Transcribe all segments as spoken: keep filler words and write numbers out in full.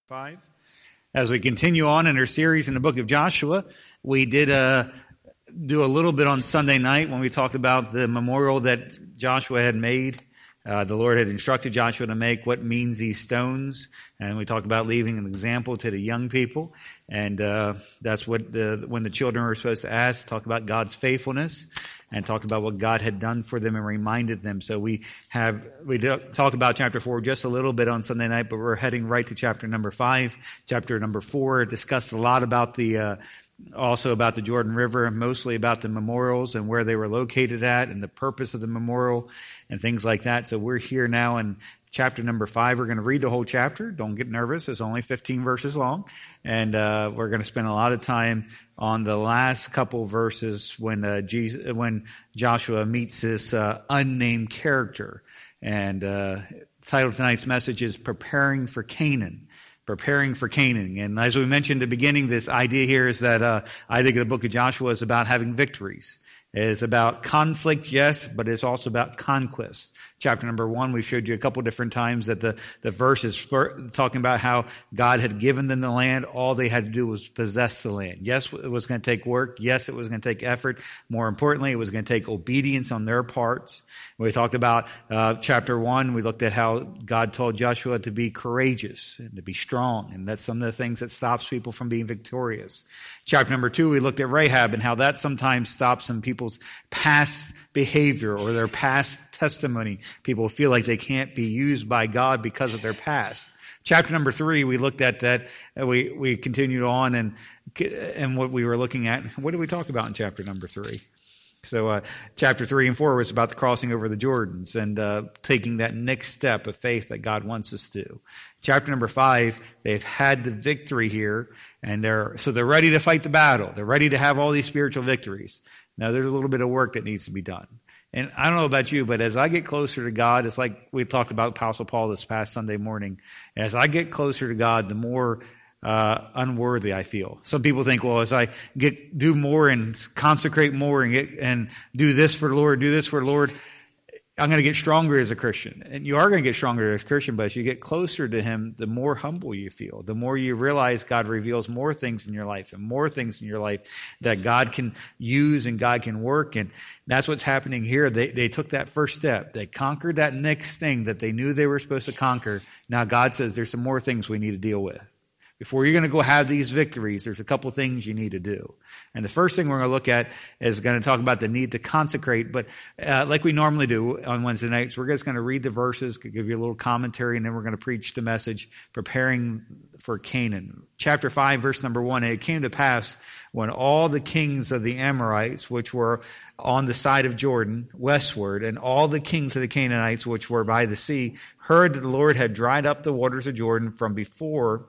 Five. As we continue on in our series in the book of Joshua, we did uh, do a little bit on Sunday night when we talked about the memorial that Joshua had made. Uh, the Lord had instructed Joshua to make what means these stones, and we talked about leaving an example to the young people, and uh, that's what the, when the children were supposed to ask, talk about God's faithfulness, and talked about what God had done for them and reminded them. So we have we talked about chapter four just a little bit on Sunday night, but we're heading right to chapter number five. Chapter number four discussed a lot about the uh, also about the Jordan River, mostly about the memorials and where they were located at and the purpose of the memorial and things like that. So we're here now in chapter number five. We're going to read the whole chapter. Don't get nervous. It's only fifteen verses long. And uh, we're going to spend a lot of time on the last couple verses when uh, Jesus, when Joshua meets this uh, unnamed character. And uh, the title of tonight's message is Preparing for Canaan. Preparing for Canaan. And as we mentioned at the beginning, this idea here is that uh, I think the book of Joshua is about having victories. It's about conflict, yes, but it's also about conquest. Chapter number one, we showed you a couple different times that the, the verse is talking about how God had given them the land. All they had to do was possess the land. Yes, it was going to take work. Yes, it was going to take effort. More importantly, it was going to take obedience on their parts. We talked about uh, chapter one. We looked at how God told Joshua to be courageous and to be strong. And that's some of the things that stops people from being victorious. Chapter number two, we looked at Rahab and how that sometimes stops some people's past behavior or their past testimony. People feel like they can't be used by God because of their past. Chapter number three, we looked at that. We we continued on and and what we were looking at. What did we talk about in chapter number three? So uh, chapter three and four was about the crossing over the Jordans and uh, taking that next step of faith that God wants us to do. Chapter number five, they've had the victory here, and they're so they're ready to fight the battle. They're ready to have all these spiritual victories. Now, there's a little bit of work that needs to be done. And I don't know about you, but as I get closer to God, it's like we talked about Apostle Paul this past Sunday morning. As I get closer to God, the more uh, unworthy I feel. Some people think, well, as I get do more and consecrate more and get and do this for the Lord, do this for the Lord, I'm going to get stronger as a Christian. And you are going to get stronger as a Christian, but as you get closer to Him, the more humble you feel. The more you realize God reveals more things in your life and more things in your life that God can use and God can work. And that's what's happening here. They, they took that first step. They conquered that next thing that they knew they were supposed to conquer. Now God says there's some more things we need to deal with. Before you're going to go have these victories, there's a couple things you need to do. And the first thing we're going to look at is going to talk about the need to consecrate. But uh, like we normally do on Wednesday nights, we're just going to read the verses, give you a little commentary, and then we're going to preach the message, Preparing for Canaan. Chapter five, verse number one, and it came to pass when all the kings of the Amorites, which were on the side of Jordan, westward, and all the kings of the Canaanites, which were by the sea, heard that the Lord had dried up the waters of Jordan from before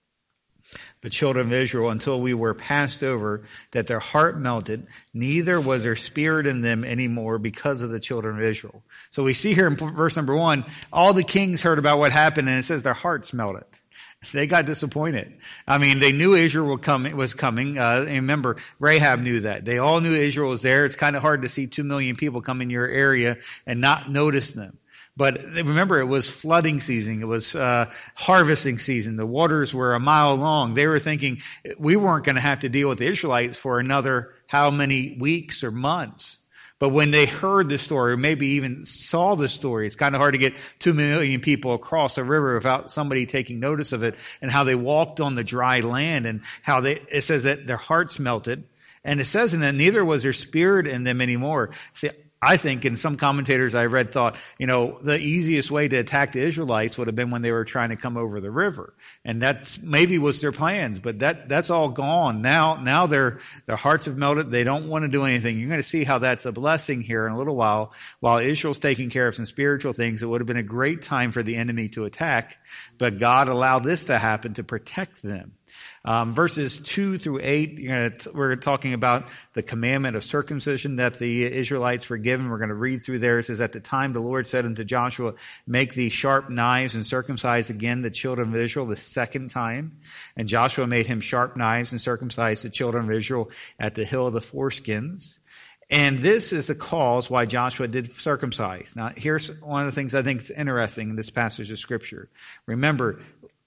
the children of Israel until we were passed over, that their heart melted, neither was there spirit in them anymore because of the children of Israel. So we see here in verse number one, all the kings heard about what happened, and it says their hearts melted. They got disappointed. I mean, they knew Israel was coming. Uh, and remember, Rahab knew that. They all knew Israel was there. It's kind of hard to see two million people come in your area and not notice them. But remember, it was flooding season. It was uh, harvesting season. The waters were a mile long. They were thinking we weren't going to have to deal with the Israelites for another how many weeks or months. But when they heard the story, or maybe even saw the story, it's kind of hard to get two million people across a river without somebody taking notice of it, and how they walked on the dry land, and how they, it says that their hearts melted. And it says in that neither was there spirit in them anymore. See, I think, and some commentators I read thought, you know, the easiest way to attack the Israelites would have been when they were trying to come over the river. And that maybe was their plans, but that, that's all gone. Now, now their, their hearts have melted. They don't want to do anything. You're going to see how that's a blessing here in a little while. While Israel's taking care of some spiritual things, it would have been a great time for the enemy to attack, but God allowed this to happen to protect them. Um, verses two through eight, you're gonna t- we're talking about the commandment of circumcision that the Israelites were given. We're going to read through there. It says, at the time the Lord said unto Joshua, make these sharp knives and circumcise again the children of Israel the second time. And Joshua made him sharp knives and circumcised the children of Israel at the hill of the foreskins. And this is the cause why Joshua did circumcise. Now, here's one of the things I think is interesting in this passage of Scripture. Remember,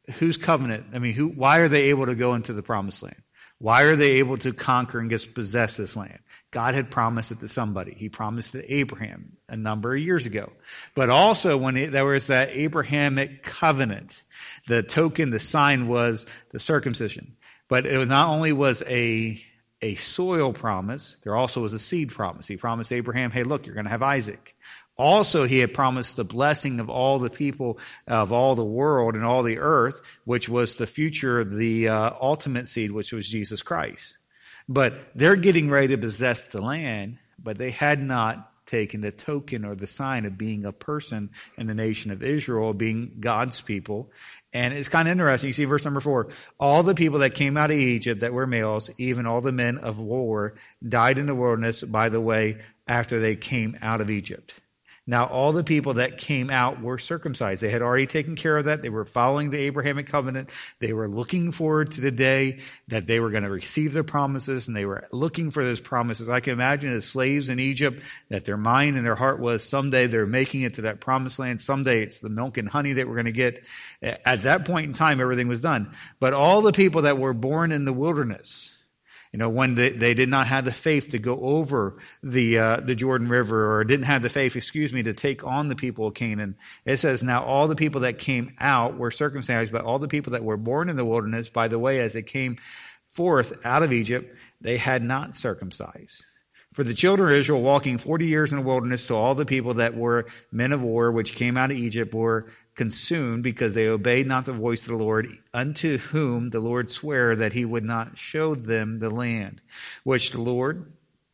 whose covenant? I mean, who? Why are they able to go into the promised land? Why are they able to conquer and get possess this land? God had promised it to somebody. He promised it to Abraham a number of years ago. But also when it, there was that Abrahamic covenant, the token, the sign was the circumcision. But it was not only was a, a soil promise, there also was a seed promise. He promised Abraham, hey, look, you're going to have Isaac. Also, he had promised the blessing of all the people of all the world and all the earth, which was the future, the uh, ultimate seed, which was Jesus Christ. But they're getting ready to possess the land, but they had not taken the token or the sign of being a person in the nation of Israel, being God's people. And it's kind of interesting. You see verse number four. All the people that came out of Egypt that were males, even all the men of war, died in the wilderness by the way after they came out of Egypt. Now, all the people that came out were circumcised. They had already taken care of that. They were following the Abrahamic covenant. They were looking forward to the day that they were going to receive their promises, and they were looking for those promises. I can imagine as slaves in Egypt that their mind and their heart was someday they're making it to that promised land. Someday it's the milk and honey that we're going to get. At that point in time, everything was done. But all the people that were born in the wilderness, you know, when they, they did not have the faith to go over the uh, the Jordan River, or didn't have the faith, excuse me, to take on the people of Canaan. It says, now all the people that came out were circumcised, but all the people that were born in the wilderness, by the way, as they came forth out of Egypt, they had not circumcised. For the children of Israel walking forty years in the wilderness, to all the people that were men of war, which came out of Egypt, were consumed because they obeyed not the voice of the Lord, unto whom the Lord sware that he would not show them the land, which the Lord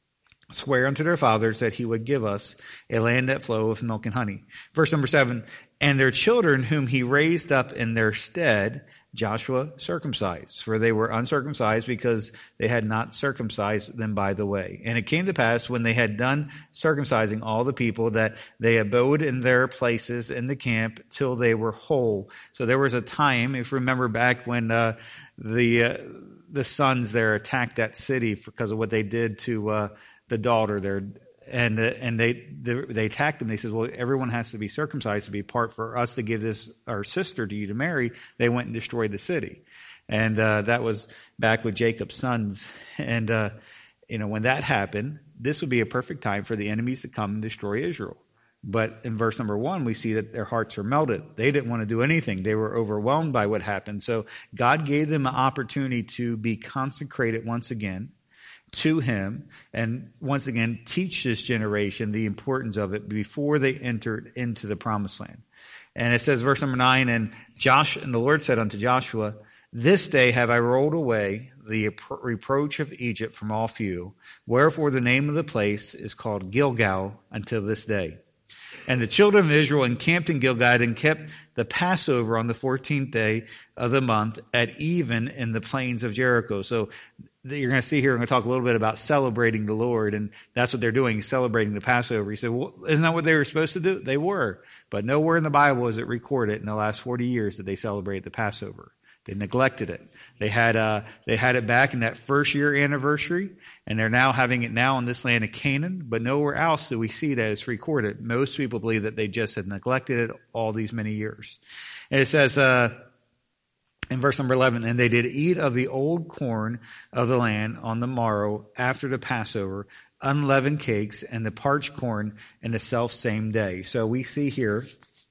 sware unto their fathers that he would give us, a land that flow with milk and honey. Verse number seven, and their children whom he raised up in their stead, Joshua circumcised, for they were uncircumcised because they had not circumcised them by the way. And it came to pass when they had done circumcising all the people that they abode in their places in the camp till they were whole. So there was a time, if you remember back when uh, the uh, the sons there attacked that city because of what they did to uh, the daughter there. And uh, and they, they they attacked them. They said, well, everyone has to be circumcised to be part for us to give this our sister to you to marry. They went and destroyed the city, and uh, that was back with Jacob's sons. And uh, you know, when that happened, this would be a perfect time for the enemies to come and destroy Israel. But in verse number one, we see that their hearts are melted. They didn't want to do anything. They were overwhelmed by what happened. So God gave them an opportunity to be consecrated once again to him, and once again teach this generation the importance of it before they entered into the promised land. And it says, verse number nine, and Josh and the Lord said unto Joshua, this day have I rolled away the reproach of Egypt from off you, wherefore the name of the place is called Gilgal until this day. And the children of Israel encamped in Gilgal and kept the Passover on the fourteenth day of the month at even in the plains of Jericho. So you're going to see here, I'm going to talk a little bit about celebrating the Lord, and that's what they're doing, celebrating the Passover. He said, well, isn't that what they were supposed to do? They were, but nowhere in the Bible is it recorded in the last forty years that they celebrated the Passover. They neglected it. They had uh, they had it back in that first year anniversary, and they're now having it now in this land of Canaan, but nowhere else do we see that it's recorded. Most people believe that they just had neglected it all these many years. And it says, uh, in verse number eleven, and they did eat of the old corn of the land on the morrow after the Passover, unleavened cakes and the parched corn in the self same day. So we see here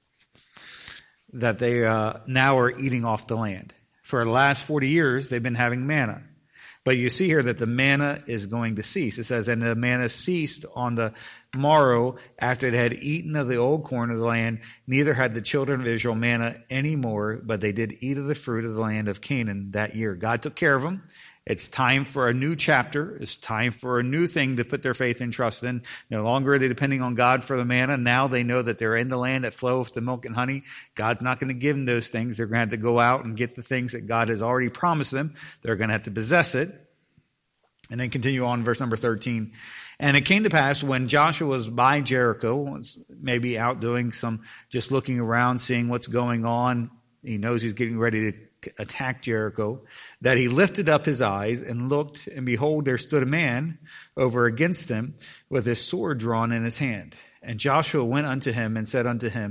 that they uh, now are eating off the land. For the last forty years, they've been having manna. But you see here that the manna is going to cease. It says, and the manna ceased on the morrow after they had eaten of the old corn of the land. Neither had the children of Israel manna any more, but they did eat of the fruit of the land of Canaan that year. God took care of them. It's time for a new chapter. It's time for a new thing to put their faith and trust in. No longer are they depending on God for the manna. Now they know that they're in the land that flows with the milk and honey. God's not going to give them those things. They're going to have to go out and get the things that God has already promised them. They're going to have to possess it. And then continue on, verse number thirteen. And it came to pass when Joshua was by Jericho, maybe out doing some, just looking around, seeing what's going on. He knows he's getting ready to attack Jericho, that he lifted up his eyes and looked, and behold, there stood a man over against him with his sword drawn in his hand. And Joshua went unto him and said unto him,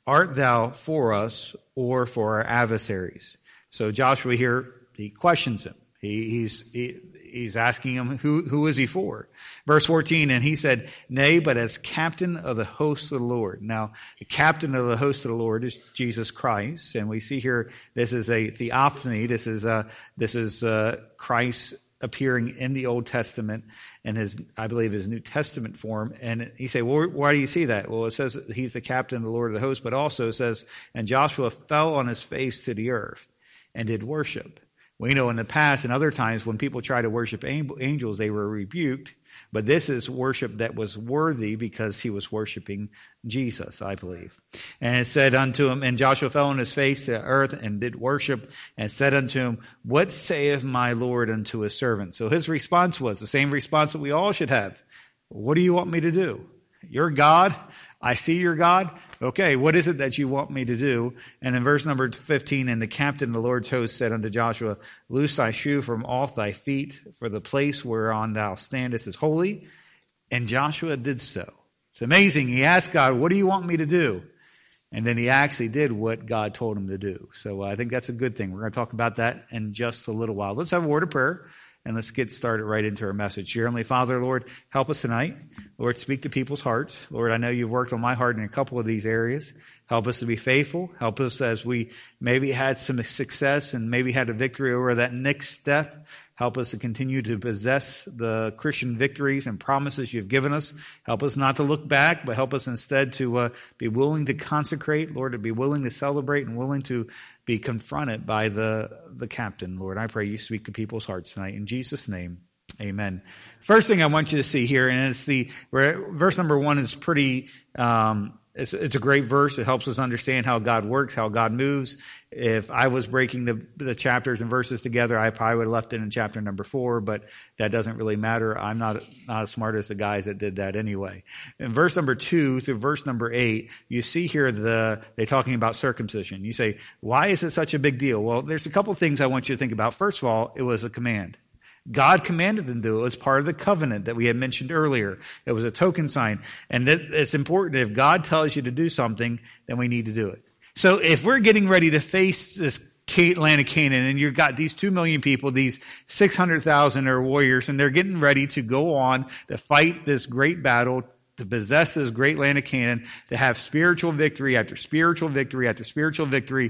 art thou for us or for our adversaries? So Joshua here, he questions him. He, he's he, he's asking him, who who is he for? Verse fourteen, and he said, nay, but as captain of the hosts of the Lord. Now, the captain of the hosts of the Lord is Jesus Christ, and we see here this is a theophany. This is uh this is uh, Christ appearing in the Old Testament in his, I believe, his New Testament form. And he say, well, why do you see that? Well, it says he's the captain of the Lord of the hosts, but also it says, and Joshua fell on his face to the earth and did worship. We know in the past and other times when people try to worship angels, they were rebuked. But this is worship that was worthy because he was worshiping Jesus, I believe. And it said unto him, and Joshua fell on his face to earth and did worship, and said unto him, what saith my Lord unto his servant? So his response was the same response that we all should have. What do you want me to do? You're God. I see you're God. Okay, what is it that you want me to do? And in verse number fifteen, and the captain of the Lord's host said unto Joshua, loose thy shoe from off thy feet, for the place whereon thou standest is holy. And Joshua did so. It's amazing. He asked God, what do you want me to do? And then he actually did what God told him to do. So I think that's a good thing. We're going to talk about that in just a little while. Let's have a word of prayer. And let's get started right into our message. Dear Heavenly Father, Lord, help us tonight. Lord, speak to people's hearts. Lord, I know you've worked on my heart in a couple of these areas. Help us to be faithful. Help us as we maybe had some success and maybe had a victory over that next step. Help us to continue to possess the Christian victories and promises you've given us. Help us not to look back, but help us instead to uh, be willing to consecrate, Lord, to be willing to celebrate and willing to be confronted by the, the captain. Lord, I pray you speak to people's hearts tonight. In Jesus' name, amen. First thing I want you to see here, and it's the, verse number one is pretty, um, It's, it's a great verse. It helps us understand how God works, how God moves. If I was breaking the, the chapters and verses together, I probably would have left it in chapter number four, but that doesn't really matter. I'm not, not as smart as the guys that did that anyway. In verse number two through verse number eight, you see here the, they're talking about circumcision. You say, why is it such a big deal? Well, there's a couple of things I want you to think about. First of all, it was a command. God commanded them to do it. It was part of the covenant that we had mentioned earlier. It was a token sign. And it's important. If God tells you to do something, then we need to do it. So if we're getting ready to face this land of Canaan, and you've got these two million people, these six hundred thousand are warriors, and they're getting ready to go on to fight this great battle, to possess this great land of Canaan, to have spiritual victory after spiritual victory after spiritual victory,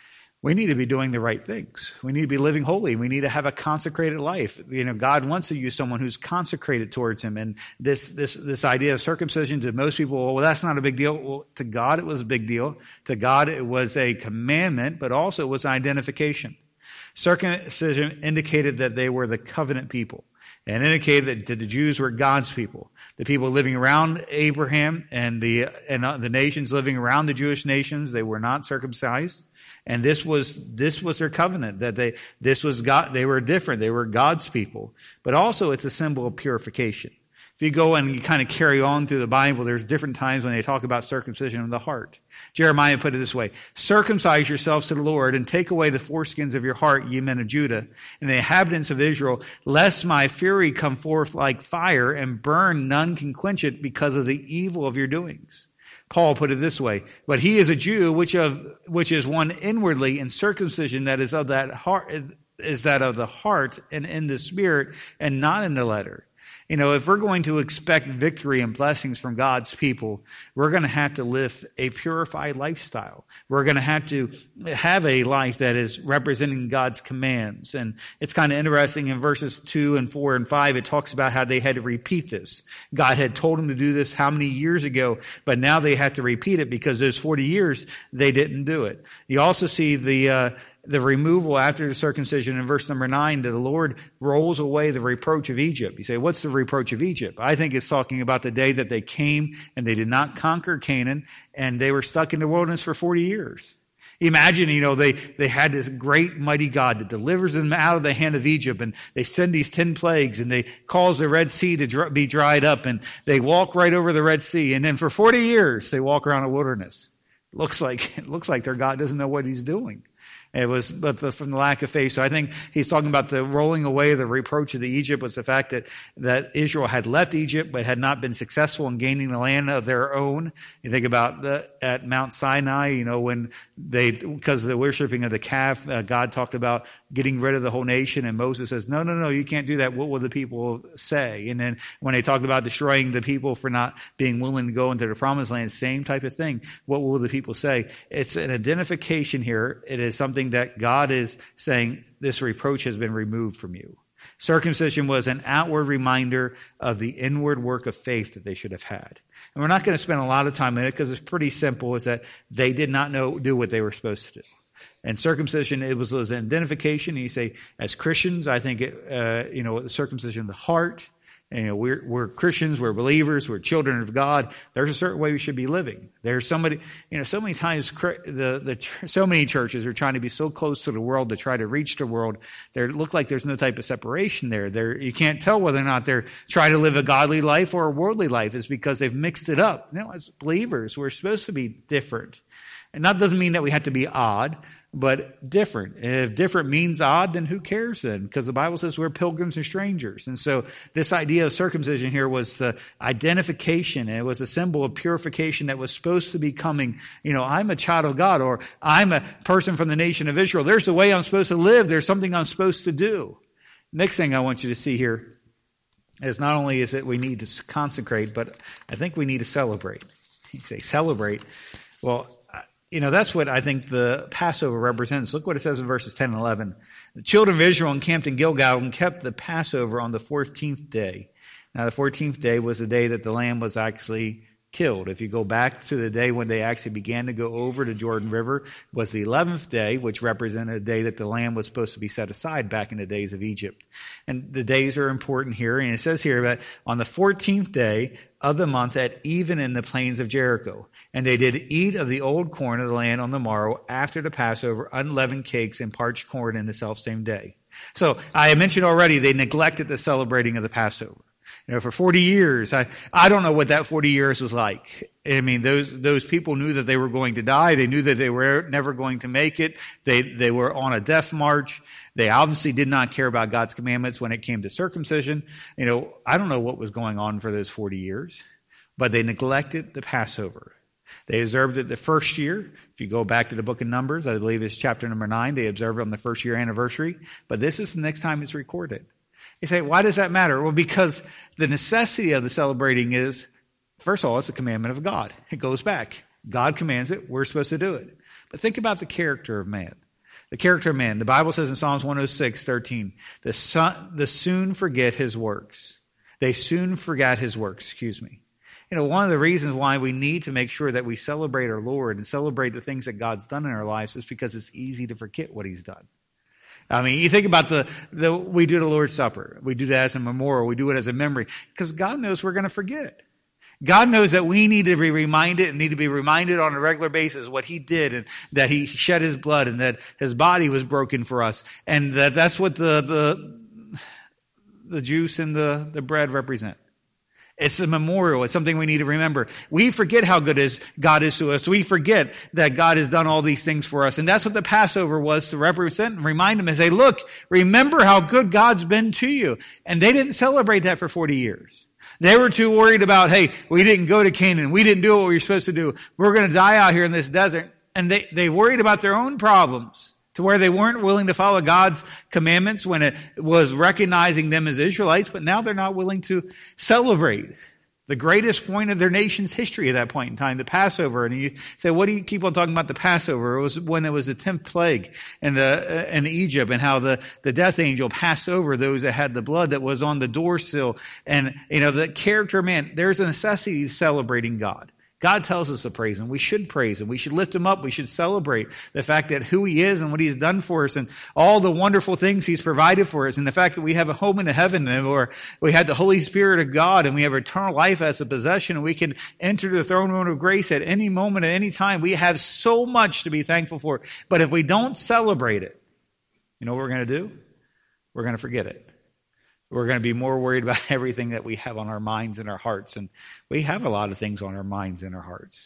we need to be doing the right things. We need to be living holy. We need to have a consecrated life. You know, God wants to use someone who's consecrated towards him. And this, this, this idea of circumcision to most people, well, that's not a big deal. Well, to God, it was a big deal. To God, it was a commandment, but also it was identification. Circumcision indicated that they were the covenant people, and indicated that the Jews were God's people, the people living around Abraham and the, and the nations living around the Jewish nations. They were not circumcised. And this was, this was their covenant, that they, this was God, they were different. They were God's people. But also it's a symbol of purification. If you go and you kind of carry on through the Bible, there's different times when they talk about circumcision of the heart. Jeremiah put it this way: circumcise yourselves to the Lord and take away the foreskins of your heart, ye men of Judah, and the inhabitants of Israel, lest my fury come forth like fire and burn, none can quench it because of the evil of your doings. Paul put it this way: but he is a Jew, which of, which is one inwardly, and circumcision that is of that heart, is that of the heart and in the spirit and not in the letter. You know, if we're going to expect victory and blessings from God's people, we're going to have to live a purified lifestyle. We're going to have to have a life that is representing God's commands. And it's kind of interesting in verses two and four and five, it talks about how they had to repeat this. God had told them to do this how many years ago, but now they have to repeat it because those forty years they didn't do it. You also see the, uh, the removal after the circumcision in verse number nine, that the Lord rolls away the reproach of Egypt. You say, what's the reproach of Egypt? I think it's talking about the day that they came and they did not conquer Canaan and they were stuck in the wilderness for forty years. Imagine, you know, they, they had this great mighty God that delivers them out of the hand of Egypt, and they send these ten plagues and they cause the Red Sea to dr- be dried up, and they walk right over the Red Sea. And then for forty years, they walk around a wilderness. Looks like, it looks like their God doesn't know what he's doing. It was but the, from the lack of faith. So I think he's talking about the rolling away, the reproach of the Egypt was the fact that, that Israel had left Egypt but had not been successful in gaining the land of their own. You think about the, at Mount Sinai, you know, when they, because of the worshiping of the calf, uh, God talked about getting rid of the whole nation, and Moses says, no, no, no, you can't do that. What will the people say? And then when they talked about destroying the people for not being willing to go into the promised land, same type of thing. What will the people say? It's an identification here. It is something that God is saying, this reproach has been removed from you. Circumcision was an outward reminder of the inward work of faith that they should have had. And we're not going to spend a lot of time in it because it's pretty simple, is that they did not know do what they were supposed to do. And circumcision, it was, it was an identification. And you say, as Christians, I think, it, uh, you know, circumcision of the heart. And, you know, we're, we're Christians, we're believers, we're children of God. There's a certain way we should be living. There's somebody, you know, so many times the, the, so many churches are trying to be so close to the world to try to reach the world. They look like there's no type of separation there. There, you can't tell whether or not they're trying to live a godly life or a worldly life. It's because they've mixed it up. No, as believers, we're supposed to be different. And that doesn't mean that we have to be odd, but different. And if different means odd, then who cares then? Because the Bible says we're pilgrims and strangers. And so this idea of circumcision here was the identification. And it was a symbol of purification that was supposed to be coming. You know, I'm a child of God, or I'm a person from the nation of Israel. There's a way I'm supposed to live. There's something I'm supposed to do. Next thing I want you to see here is not only is it we need to consecrate, but I think we need to celebrate. You say celebrate. Well, you know, that's what I think the Passover represents. Look what it says in verses ten and eleven. The children of Israel encamped in Gilgal and kept the Passover on the fourteenth day. Now, the fourteenth day was the day that the lamb was actually killed. If you go back to the day when they actually began to go over the Jordan River, was the eleventh day, which represented a day that the lamb was supposed to be set aside back in the days of Egypt. And the days are important here. And it says here that on the fourteenth day of the month at even in the plains of Jericho. And they did eat of the old corn of the land on the morrow after the Passover, unleavened cakes and parched corn in the selfsame day. So I mentioned already they neglected the celebrating of the Passover. You know, for forty years, I, I don't know what that forty years was like. I mean, those, those people knew that they were going to die. They knew that they were never going to make it. They, they were on a death march. They obviously did not care about God's commandments when it came to circumcision. You know, I don't know what was going on for those forty years, but they neglected the Passover. They observed it the first year. If you go back to the book of Numbers, I believe it's chapter number nine, they observed it on the first year anniversary. But this is the next time it's recorded. You say, why does that matter? Well, because the necessity of the celebrating is, first of all, it's a commandment of God. It goes back. God commands it. We're supposed to do it. But think about the character of man. The character of man. The Bible says in Psalms one oh six, thirteen, the son, the soon forget his works. They soon forgot his works, excuse me. You know, one of the reasons why we need to make sure that we celebrate our Lord and celebrate the things that God's done in our lives is because it's easy to forget what he's done. I mean, you think about the, the, we do the Lord's Supper. We do that as a memorial. We do it as a memory because God knows we're going to forget. God knows that we need to be reminded and need to be reminded on a regular basis what he did and that he shed his blood and that his body was broken for us. And that that's what the, the, the juice and the, the bread represent. It's a memorial. It's something we need to remember. We forget how good is God is to us. We forget that God has done all these things for us. And that's what the Passover was to represent and remind them and say, look, remember how good God's been to you. And they didn't celebrate that for forty years. They were too worried about, hey, we didn't go to Canaan. We didn't do what we were supposed to do. We're going to die out here in this desert. And they, they worried about their own problems to where they weren't willing to follow God's commandments when it was recognizing them as Israelites, but now they're not willing to celebrate the greatest point of their nation's history at that point in time, the Passover. And you say, what do you keep on talking about the Passover? It was when it was the tenth plague in the, in Egypt and how the, the death angel passed over those that had the blood that was on the door sill. And, you know, the character of man, there's a necessity to celebrating God. God tells us to praise him. We should praise him. We should lift him up. We should celebrate the fact that who he is and what he's done for us and all the wonderful things he's provided for us and the fact that we have a home in the heaven or we had the Holy Spirit of God and we have eternal life as a possession and we can enter the throne room of grace at any moment, at any time. We have so much to be thankful for. But if we don't celebrate it, you know what we're going to do? We're going to forget it. We're going to be more worried about everything that we have on our minds and our hearts. And we have a lot of things on our minds and our hearts.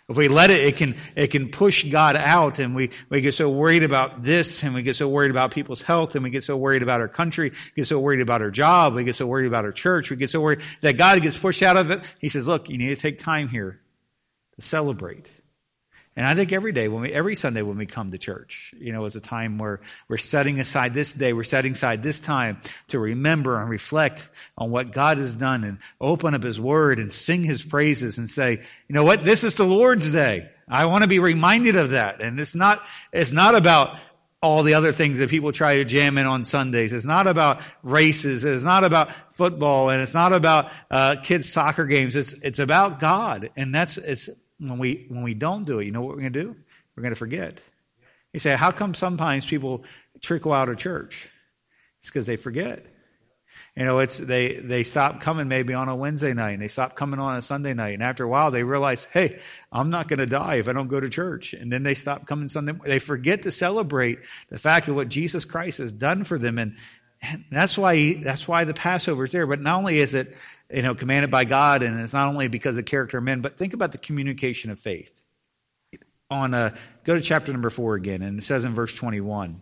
If we let it, it can, it can push God out, and we, we get so worried about this, and we get so worried about people's health, and we get so worried about our country, we get so worried about our job, we get so worried about our church, we get so worried that God gets pushed out of it. He says, look, you need to take time here to celebrate. And I think every day, when we, every Sunday when we come to church, you know, is a time where we're setting aside this day, we're setting aside this time to remember and reflect on what God has done and open up His Word and sing His praises and say, you know what, this is the Lord's day. I want to be reminded of that. And it's not, it's not about all the other things that people try to jam in on Sundays. It's not about races. It's not about football, and it's not about uh, kids' soccer games. It's it's about God, and that's it's. When we when we don't do it, you know what we're going to do? We're going to forget. You say, how come sometimes people trickle out of church? It's because they forget. You know, it's they they stop coming maybe on a Wednesday night, and they stop coming on a Sunday night, and after a while they realize, hey, I'm not going to die if I don't go to church. And then they stop coming Sunday. They forget to celebrate the fact of what Jesus Christ has done for them, and, and that's why he, that's why the Passover is there. But not only is it, you know, commanded by God, and it's not only because of the character of men, but think about the communication of faith. On uh, go to chapter number four again, and it says in verse twenty-one,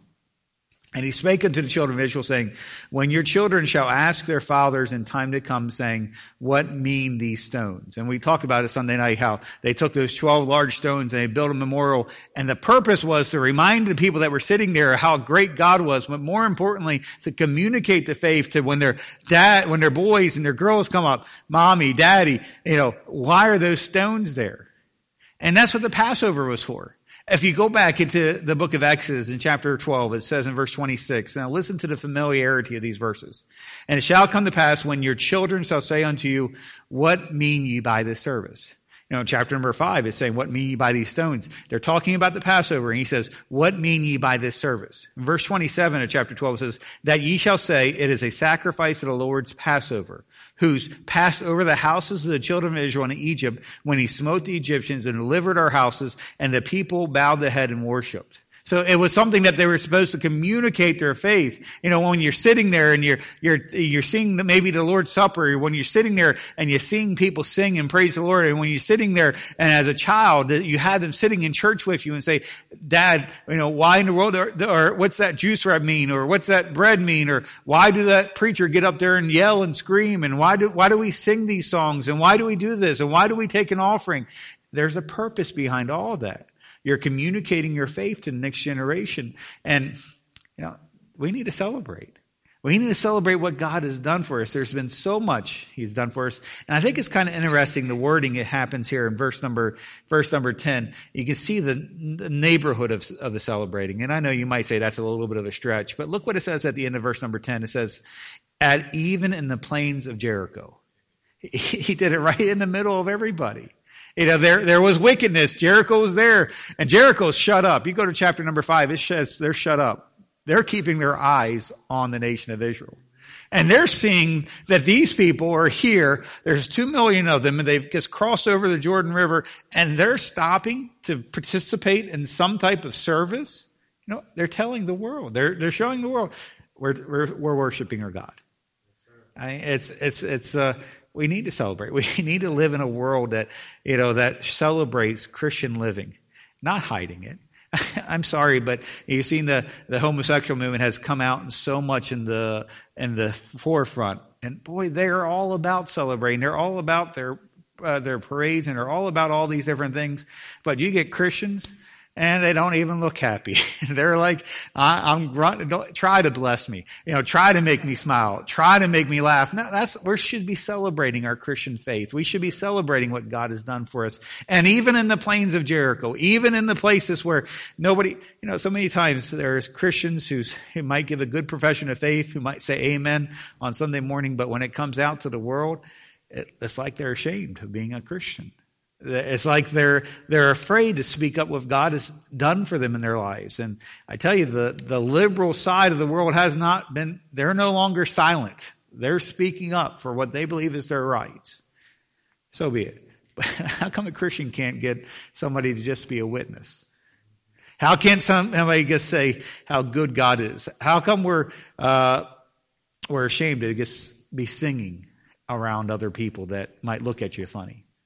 and he spake unto the children of Israel, saying, when your children shall ask their fathers in time to come, saying, what mean these stones? And we talked about it Sunday night, how they took those twelve large stones and they built a memorial, and the purpose was to remind the people that were sitting there how great God was, but more importantly, to communicate the faith to when their dad, when their boys and their girls come up, mommy, daddy, you know, why are those stones there? And that's what the Passover was for. If you go back into the book of Exodus in chapter twelve, it says in verse twenty-six, now listen to the familiarity of these verses. And it shall come to pass when your children shall say unto you, what mean ye by this service? You know, in chapter number five, it's saying, what mean ye by these stones? They're talking about the Passover, and he says, what mean ye by this service? In verse twenty-seven of chapter twelve says, that ye shall say, it is a sacrifice of the Lord's Passover, who's passed over the houses of the children of Israel in Egypt when he smote the Egyptians and delivered our houses, and the people bowed the head and worshipped. So it was something that they were supposed to communicate their faith. You know, when you're sitting there and you're, you're, you're seeing the, maybe the Lord's Supper, when you're sitting there and you're seeing people sing and praise the Lord, and when you're sitting there and as a child, you had them sitting in church with you and say, Dad, you know, why in the world, or, or what's that juice wrap mean? Or what's that bread mean? Or why do that preacher get up there and yell and scream? And why do, why do we sing these songs? And why do we do this? And why do we take an offering? There's a purpose behind all of that. You're communicating your faith to the next generation. And, you know, we need to celebrate. We need to celebrate what God has done for us. There's been so much He's done for us. And I think it's kind of interesting, the wording it happens here in verse number, verse number ten. You can see the, the neighborhood of, of the celebrating. And I know you might say that's a little bit of a stretch, but look what it says at the end of verse number ten. It says, at even in the plains of Jericho. He, he did it right in the middle of everybody. You know, there, there was wickedness. Jericho was there, and Jericho's shut up. You go to chapter number five, it says they're shut up. They're keeping their eyes on the nation of Israel. And they're seeing that these people are here. There's two million of them, and they've just crossed over the Jordan River, and they're stopping to participate in some type of service. You know, they're telling the world. They're, they're showing the world we're, we're, we're worshiping our God. I mean, it's, it's, it's, uh, we need to celebrate. We need to live in a world that, you know, that celebrates Christian living, not hiding it. I'm sorry, but you've seen the, the homosexual movement has come out and so much in the, in the forefront. And boy, they're all about celebrating. They're all about their, uh, their parades, and they're all about all these different things. But you get Christians, and they don't even look happy. They're like, I, I'm grunting. Don't try to bless me. You know, try to make me smile. Try to make me laugh. No, that's, we should be celebrating our Christian faith. We should be celebrating what God has done for us. And even in the plains of Jericho, even in the places where nobody, you know, so many times there's Christians who's, who might give a good profession of faith, who might say amen on Sunday morning, but when it comes out to the world, it, it's like they're ashamed of being a Christian. It's like they're they're afraid to speak up what God has done for them in their lives. And I tell you, the, the liberal side of the world has not been, they're no longer silent. They're speaking up for what they believe is their rights. So be it. But how come a Christian can't get somebody to just be a witness? How can somebody just say how good God is? How come we're uh, we're ashamed to just be singing around other people that might look at you funny?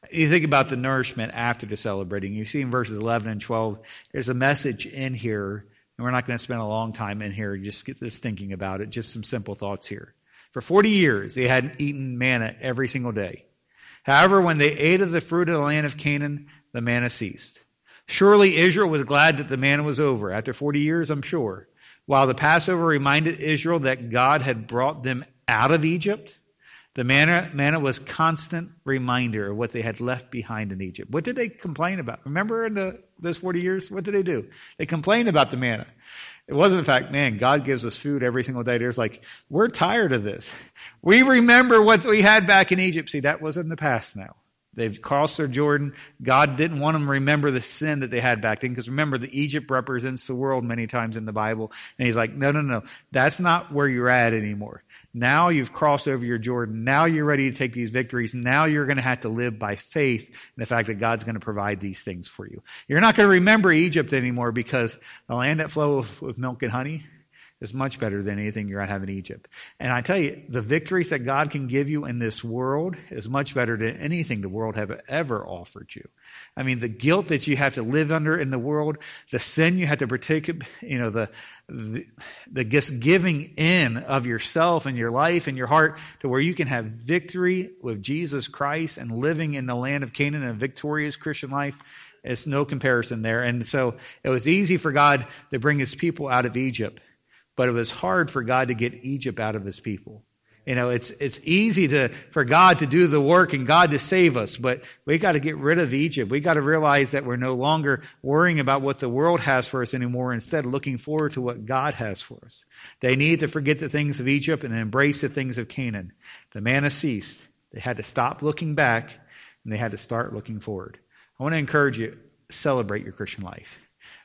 You think about the nourishment after the celebrating. You see in verses eleven and twelve, there's a message in here, and we're not going to spend a long time in here just get this thinking about it, just some simple thoughts here. For forty years, they hadn't eaten manna every single day. However, when they ate of the fruit of the land of Canaan, the manna ceased. Surely Israel was glad that the manna was over. After forty years, I'm sure. While the Passover reminded Israel that God had brought them out of Egypt, the manna, manna was a constant reminder of what they had left behind in Egypt. What did they complain about? Remember in the, those forty years, what did they do? They complained about the manna. It wasn't the fact, man, God gives us food every single day. There's like, we're tired of this. We remember what we had back in Egypt. See, that was in the past now. They've crossed their Jordan. God didn't want them to remember the sin that they had back then. Because remember, the Egypt represents the world many times in the Bible. And he's like, no, no, no. That's not where you're at anymore. Now you've crossed over your Jordan. Now you're ready to take these victories. Now you're going to have to live by faith in the fact that God's going to provide these things for you. You're not going to remember Egypt anymore because the land that flows with milk and honey is much better than anything you're going to have in Egypt. And I tell you, the victories that God can give you in this world is much better than anything the world have ever offered you. I mean, the guilt that you have to live under in the world, the sin you have to partake, you know, the, the, the just giving in of yourself and your life and your heart to where you can have victory with Jesus Christ and living in the land of Canaan, a victorious Christian life. It's no comparison there. And so it was easy for God to bring his people out of Egypt. But it was hard for God to get Egypt out of his people. You know, it's it's easy to for God to do the work and God to save us, but we got to get rid of Egypt. We got to realize that we're no longer worrying about what the world has for us anymore, instead looking forward to what God has for us. They need to forget the things of Egypt and embrace the things of Canaan. The manna ceased. They had to stop looking back and they had to start looking forward. I want to encourage you, celebrate your Christian life.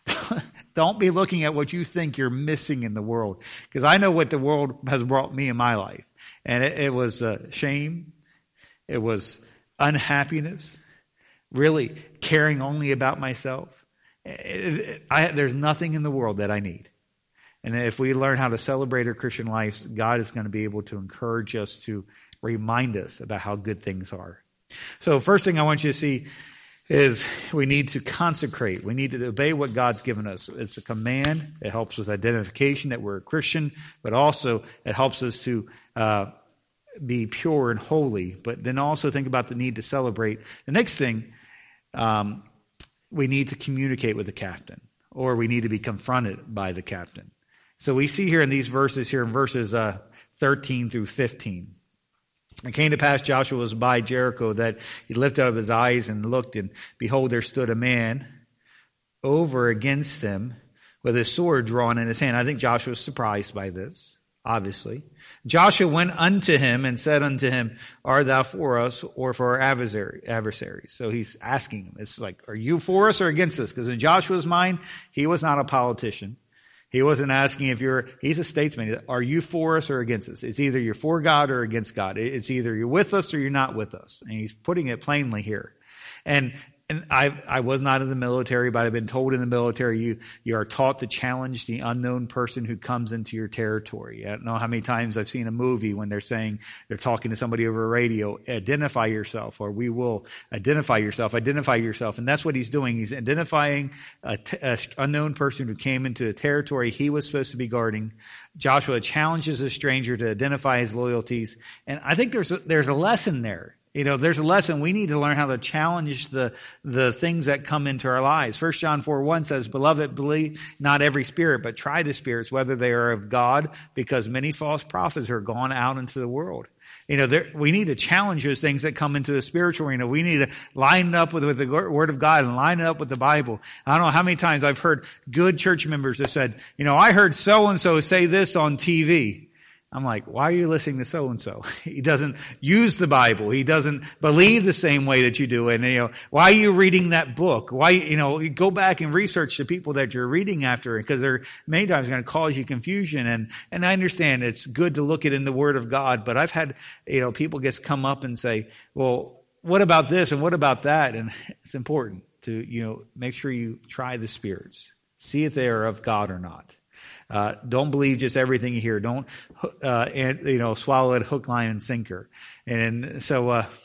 Don't be looking at what you think you're missing in the world. Because I know what the world has brought me in my life. And it, it was uh, shame. It was unhappiness. Really caring only about myself. It, it, I, there's nothing in the world that I need. And if we learn how to celebrate our Christian lives, God is going to be able to encourage us to remind us about how good things are. So first thing I want you to see is we need to consecrate. We need to obey what God's given us. It's a command. It helps with identification that we're a Christian, but also it helps us to uh, be pure and holy. But then also think about the need to celebrate. The next thing, um, we need to communicate with the captain, or we need to be confronted by the captain. So we see here in these verses, here in verses uh, thirteen through fifteen, it came to pass, Joshua was by Jericho, that he lifted up his eyes and looked, and behold, there stood a man over against him with his sword drawn in his hand. I think Joshua was surprised by this, obviously. Joshua went unto him and said unto him, art thou for us or for our adversary, adversaries? So he's asking him. It's like, are you for us or against us? Because in Joshua's mind, he was not a politician. He wasn't asking if you're, he's a statesman. Are you for us or against us? It's either you're for God or against God. It's either you're with us or you're not with us. And he's putting it plainly here. And And I I was not in the military, but I've been told in the military you you are taught to challenge the unknown person who comes into your territory. I don't know how many times I've seen a movie when they're saying, they're talking to somebody over a radio, identify yourself, or we will identify yourself, identify yourself. And that's what he's doing. He's identifying a, t- a unknown person who came into the territory he was supposed to be guarding. Joshua challenges a stranger to identify his loyalties. And I think there's a, there's a lesson there. You know, there's a lesson. We need to learn how to challenge the, the things that come into our lives. First John four one says, beloved, believe not every spirit, but try the spirits, whether they are of God, because many false prophets are gone out into the world. You know, there, we need to challenge those things that come into the spiritual arena. We need to line it up with, with the Word of God and line it up with the Bible. I don't know how many times I've heard good church members that said, you know, I heard so-and-so say this on T V. I'm like, why are you listening to so-and-so? He doesn't use the Bible. He doesn't believe the same way that you do. And, you know, why are you reading that book? Why, you know, go back and research the people that you're reading after, because they're many times going to cause you confusion. And, and I understand it's good to look at in the Word of God, but I've had, you know, people just come up and say, well, what about this and what about that? And it's important to, you know, make sure you try the spirits. See if they are of God or not. Uh, don't believe just everything you hear. Don't, uh, and, you know, swallow it hook, line, and sinker. And so, uh,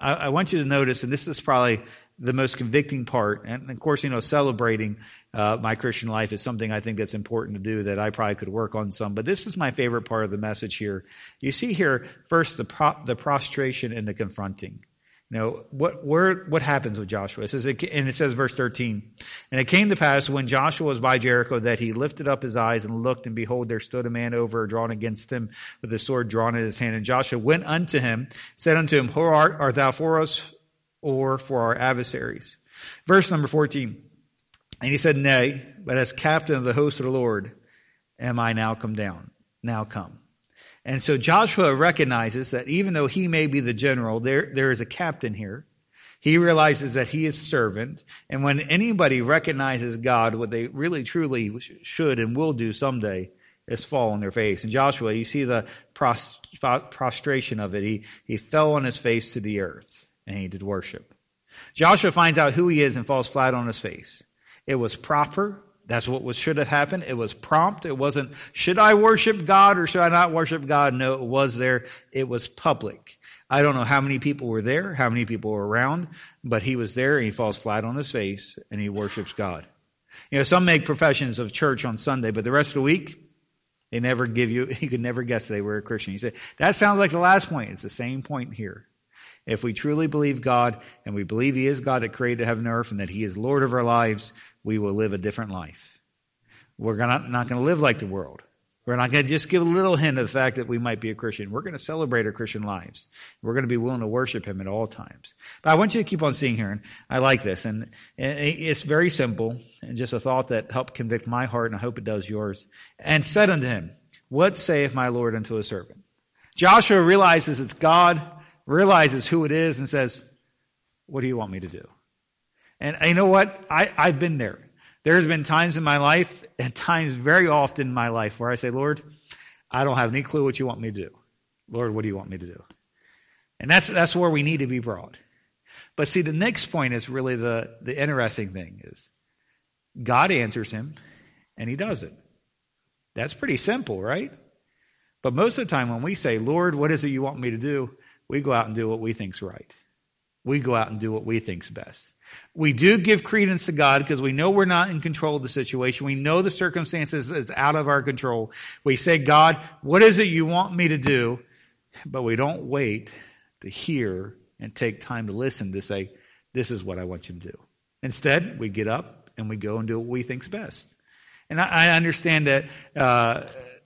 I, I want you to notice, and this is probably the most convicting part, and of course, you know, celebrating uh, my Christian life is something I think that's important to do that I probably could work on some, but this is my favorite part of the message here. You see here, first, the pro- the prostration and the confronting. You know, what where what happens with Joshua? It says, and it says, verse thirteen, and it came to pass when Joshua was by Jericho that he lifted up his eyes and looked, and behold, there stood a man over drawn against him with a sword drawn in his hand. And Joshua went unto him, said unto him, Who art, art thou for us or for our adversaries? Verse number fourteen, and he said, Nay, but as captain of the host of the Lord am I now come down, now come. And so Joshua recognizes that even though he may be the general, there, there is a captain here. He realizes that he is servant. And when anybody recognizes God, what they really truly should and will do someday is fall on their face. And Joshua, you see the prostration of it. He, he fell on his face to the earth and he did worship. Joshua finds out who he is and falls flat on his face. It was proper. That's what was, should have happened. It was prompt. It wasn't, should I worship God or should I not worship God? No, it was there. It was public. I don't know how many people were there, how many people were around, but he was there and he falls flat on his face and he worships God. You know, some make professions of church on Sunday, but the rest of the week, they never give you, you could never guess they were a Christian. You say, that sounds like the last point. It's the same point here. If we truly believe God and we believe he is God that created heaven and earth and that he is Lord of our lives, we will live a different life. We're gonna, not going to live like the world. We're not going to just give a little hint of the fact that we might be a Christian. We're going to celebrate our Christian lives. We're going to be willing to worship him at all times. But I want you to keep on seeing here, and I like this. And it's very simple, and just a thought that helped convict my heart, and I hope it does yours. And said unto him, What saith my Lord unto his servant? Joshua realizes it's God, realizes who it is, and says, what do you want me to do? And you know what? I, I've been there. There's been times in my life, and times very often in my life, where I say, Lord, I don't have any clue what you want me to do. Lord, what do you want me to do? And that's that's where we need to be brought. But see, the next point is really the, the interesting thing is God answers him, and he does it. That's pretty simple, right? But most of the time when we say, Lord, what is it you want me to do? We go out and do what we think's right. We go out and do what we think's best. We do give credence to God because we know we're not in control of the situation. We know the circumstances is out of our control. We say, God, what is it you want me to do? But we don't wait to hear and take time to listen to say, this is what I want you to do. Instead, we get up and we go and do what we think's best. And I, I understand that, uh,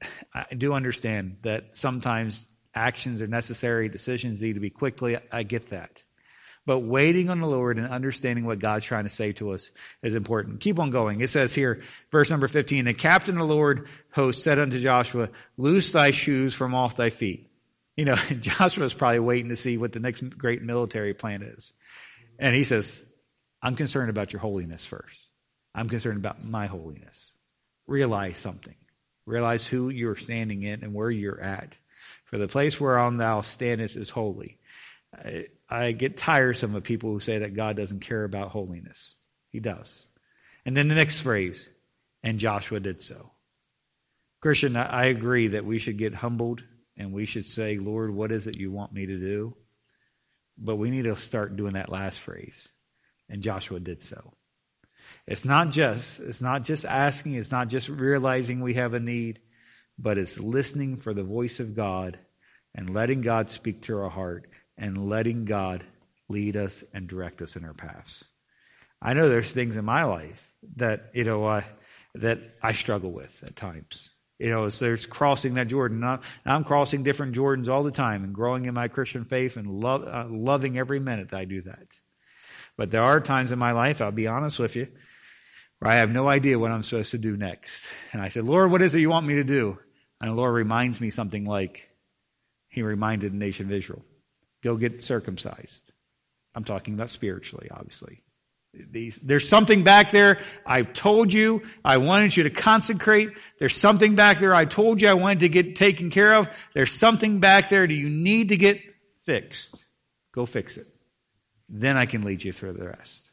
I do understand that sometimes actions are necessary, decisions need to be quickly. I get that. But waiting on the Lord and understanding what God's trying to say to us is important. Keep on going. It says here, verse number fifteen, the captain of the Lord host said unto Joshua, loose thy shoes from off thy feet. You know, Joshua's probably waiting to see what the next great military plan is. And he says, I'm concerned about your holiness first. I'm concerned about my holiness. Realize something. Realize who you're standing in and where you're at. For the place whereon thou standest is holy. I, I get tiresome of people who say that God doesn't care about holiness. He does. And then the next phrase, and Joshua did so. Christian, I agree that we should get humbled and we should say, Lord, what is it you want me to do? But we need to start doing that last phrase. And Joshua did so. It's not just, it's not just asking, it's not just realizing we have a need, but it's listening for the voice of God and letting God speak to our heart and letting God lead us and direct us in our paths. I know there's things in my life that, you know, uh, that I struggle with at times. You know, so there's crossing that Jordan. I'm, I'm crossing different Jordans all the time and growing in my Christian faith and love, uh, loving every minute that I do that. But there are times in my life, I'll be honest with you, where I have no idea what I'm supposed to do next. And I said, Lord, what is it you want me to do? And the Lord reminds me something like he reminded the nation of Israel. Go get circumcised. I'm talking about spiritually, obviously. These, there's something back there. I told you I wanted you to consecrate. There's something back there I told you I wanted to get taken care of. There's something back there that you need to get fixed. Go fix it. Then I can lead you through the rest.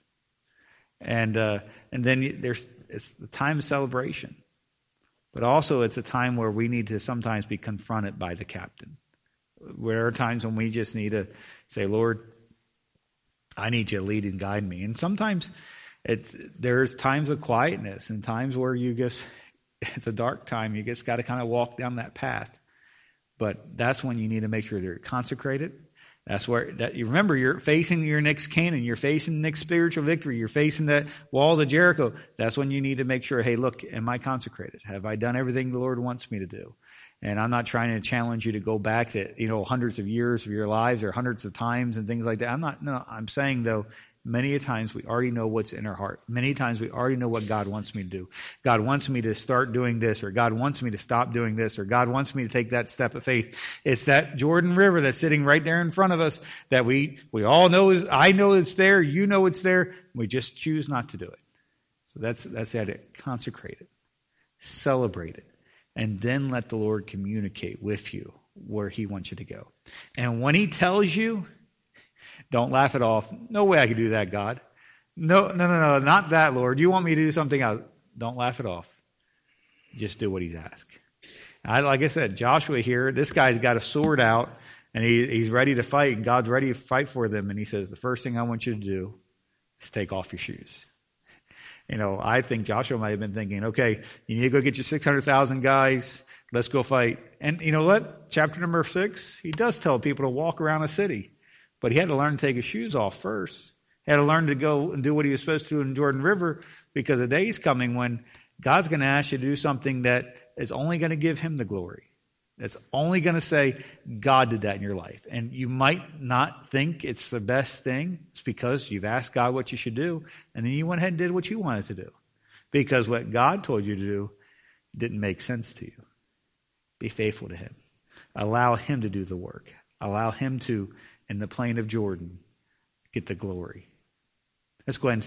And uh, and then there's it's the time of celebration. But also it's a time where we need to sometimes be confronted by the captain. There are times when we just need to say, Lord, I need you to lead and guide me. And sometimes it's, there's times of quietness and times where you just, it's a dark time. You just got to kind of walk down that path. But that's when you need to make sure they're consecrated. That's where that you remember you're facing your next Canaan, you're facing the next spiritual victory, you're facing the walls of Jericho. That's when you need to make sure, hey, look, am I consecrated? Have I done everything the Lord wants me to do? And I'm not trying to challenge you to go back to, you know, hundreds of years of your lives or hundreds of times and things like that. I'm not, no, I'm saying though, many times we already know what's in our heart. Many times we already know what God wants me to do. God wants me to start doing this, or God wants me to stop doing this, or God wants me to take that step of faith. It's that Jordan River that's sitting right there in front of us that we, we all know is, I know it's there, you know it's there, we just choose not to do it. So that's, that's the idea. Consecrate it. Celebrate it. And then let the Lord communicate with you where He wants you to go. And when He tells you, don't laugh it off. No way I could do that, God. No, no, no, no, not that, Lord. You want me to do something else. Don't laugh it off. Just do what He's asked. I, like I said, Joshua here, this guy's got a sword out, and he, he's ready to fight, and God's ready to fight for them. And He says, the first thing I want you to do is take off your shoes. You know, I think Joshua might have been thinking, okay, you need to go get your six hundred thousand guys. Let's go fight. And you know what? Chapter number six, he does tell people to walk around a city. But he had to learn to take his shoes off first. He had to learn to go and do what he was supposed to do in Jordan River, because a day is coming when God's going to ask you to do something that is only going to give Him the glory. That's only going to say, God did that in your life. And you might not think it's the best thing. It's because you've asked God what you should do, and then you went ahead and did what you wanted to do. Because what God told you to do didn't make sense to you. Be faithful to Him. Allow Him to do the work. Allow Him to, in the plain of Jordan, get the glory. Let's go ahead and